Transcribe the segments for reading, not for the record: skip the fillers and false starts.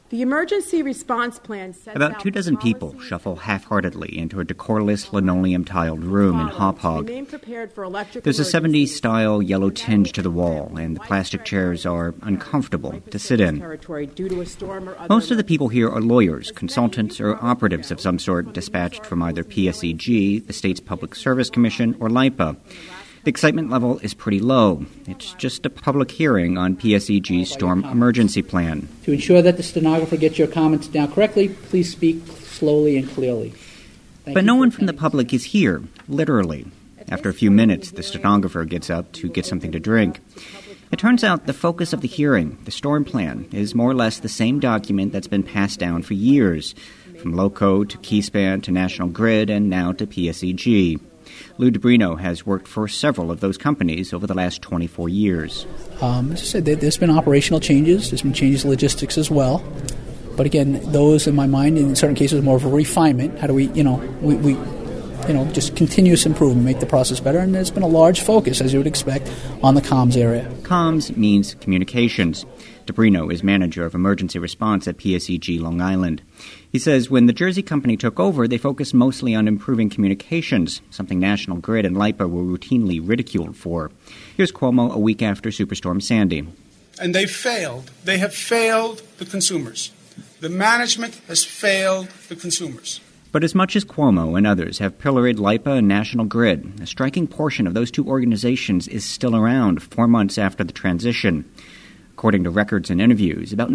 The emergency response plan sets About 24 people shuffle half-heartedly into a decorless linoleum-tiled room in Hauppauge. There's a 70s-style yellow tinge to the wall, and the plastic chairs are uncomfortable to sit in. Most of the people here are lawyers, consultants, or operatives of some sort dispatched from either PSEG, the state's Public Service Commission, or LIPA. The excitement level is pretty low. It's just a public hearing on PSEG's storm emergency plan. To ensure that the stenographer gets your comments down correctly, please speak slowly and clearly. But no one from the public is here, literally. After a few minutes, the stenographer gets up to get something to drink. It turns out the focus of the hearing, the storm plan, is more or less the same document that's been passed down for years, from LOCO to Keyspan to National Grid and now to PSEG. Lou DeBrino has worked for several of those companies over the last 24 years. As I said, there's been operational changes. There's been changes in logistics as well. But again, those, in my mind, in certain cases, more of a refinement. How do we just continuous improvement, make the process better. And there's been a large focus, as you would expect, on the comms area. Comms means communications. DeBrino is manager of emergency response at PSEG Long Island. He says when the Jersey company took over, they focused mostly on improving communications, something National Grid and LIPA were routinely ridiculed for. Here's Cuomo a week after Superstorm Sandy. And they failed. They have failed the consumers. The management has failed the consumers. But as much as Cuomo and others have pilloried LIPA and National Grid, a striking portion of those two organizations is still around 4 months after the transition. According to records and interviews, about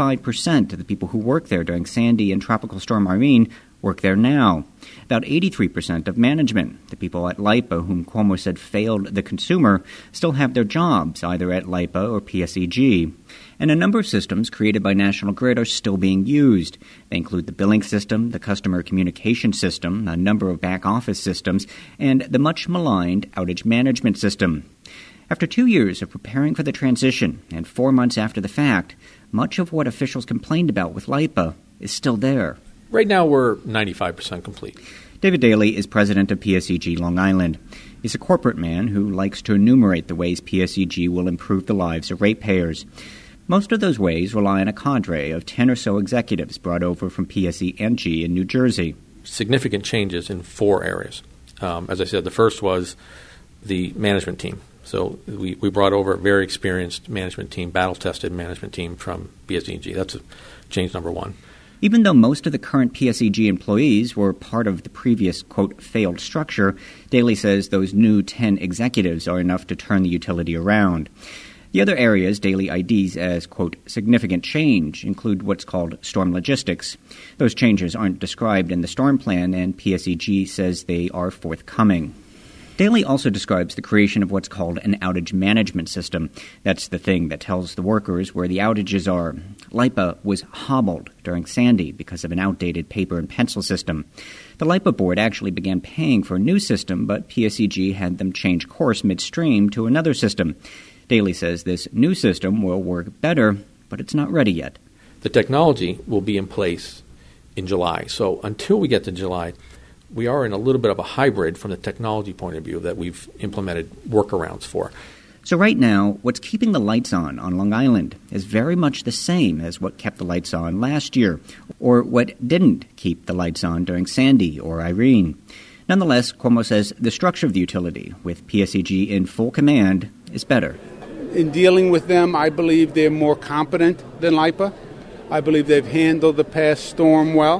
95% of the people who worked there during Sandy and Tropical Storm Irene work there now. About 83% of management, the people at LIPA whom Cuomo said failed the consumer, still have their jobs either at LIPA or PSEG. And a number of systems created by National Grid are still being used. They include the billing system, the customer communication system, a number of back-office systems, and the much-maligned outage management system. After 2 years of preparing for the transition and 4 months after the fact, much of what officials complained about with LIPA is still there. Right now, we're 95% complete. David Daly is president of PSEG Long Island. He's a corporate man who likes to enumerate the ways PSEG will improve the lives of ratepayers. Most of those ways rely on a cadre of 10 or so executives brought over from PSE&G in New Jersey. Significant changes in 4 areas. As I said, the first was the management team. So we brought over a very experienced management team, battle-tested management team from PSEG. That's change number 1. Even though most of the current PSEG employees were part of the previous, quote, failed structure, Daly says those new 10 executives are enough to turn the utility around. The other areas Daly IDs as, quote, significant change include what's called storm logistics. Those changes aren't described in the storm plan, and PSEG says they are forthcoming. Daly also describes the creation of what's called an outage management system. That's the thing that tells the workers where the outages are. LIPA was hobbled during Sandy because of an outdated paper and pencil system. The LIPA board actually began paying for a new system, but PSEG had them change course midstream to another system. Daly says this new system will work better, but it's not ready yet. The technology will be in place in July. So until we get to July, we are in a little bit of a hybrid from the technology point of view that we've implemented workarounds for. So right now, what's keeping the lights on Long Island is very much the same as what kept the lights on last year, or what didn't keep the lights on during Sandy or Irene. Nonetheless, Cuomo says the structure of the utility, with PSEG in full command, is better. In dealing with them, I believe they're more competent than LIPA. I believe they've handled the past storm well.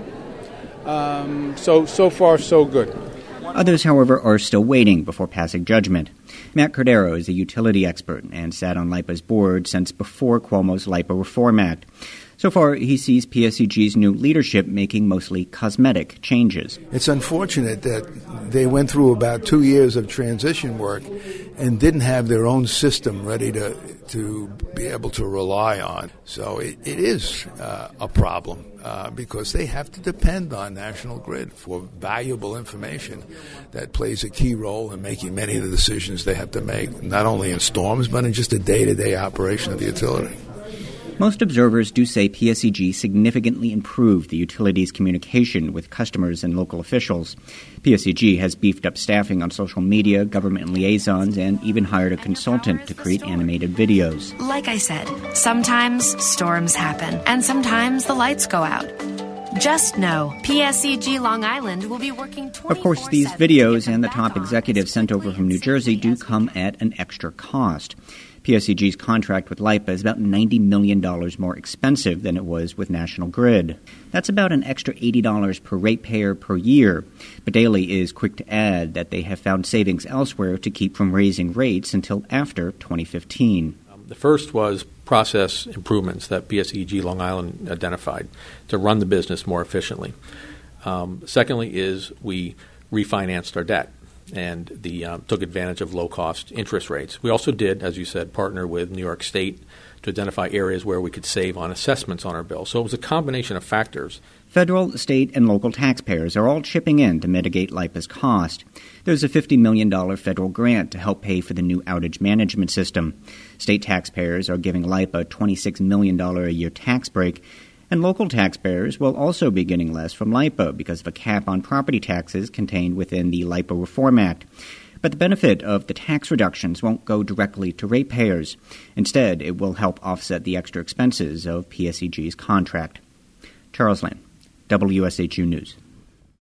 So far, so good. Others, however, are still waiting before passing judgment. Matt Cordero is a utility expert and sat on LIPA's board since before Cuomo's LIPA Reform Act. So far, he sees PSEG's new leadership making mostly cosmetic changes. It's unfortunate that they went through about 2 years of transition work and didn't have their own system ready to be able to rely on. So it is a problem because they have to depend on National Grid for valuable information that plays a key role in making many of the decisions they have to make, not only in storms, but in just the day-to-day operation of the utility. Most observers do say PSEG significantly improved the utility's communication with customers and local officials. PSEG has beefed up staffing on social media, government liaisons, and even hired a consultant to create animated videos. Like I said, sometimes storms happen, and sometimes the lights go out. Just know, PSEG Long Island will be working 24/7. Of course, these videos and the top executives sent over from New Jersey do come at an extra cost. PSEG's contract with LIPA is about $90 million more expensive than it was with National Grid. That's about an extra $80 per ratepayer per year. But Daley is quick to add that they have found savings elsewhere to keep from raising rates until after 2015. The first was process improvements that PSEG Long Island identified to run the business more efficiently. Secondly is we refinanced our debt and took advantage of low-cost interest rates. We also did, as you said, partner with New York State to identify areas where we could save on assessments on our bill. So it was a combination of factors. Federal, state, and local taxpayers are all chipping in to mitigate LIPA's cost. There's a $50 million federal grant to help pay for the new outage management system. State taxpayers are giving LIPA a $26 million a year tax break, and local taxpayers will also be getting less from LIPA because of a cap on property taxes contained within the LIPA Reform Act. But the benefit of the tax reductions won't go directly to ratepayers. Instead, it will help offset the extra expenses of PSEG's contract. Charles Lane, WSHU News.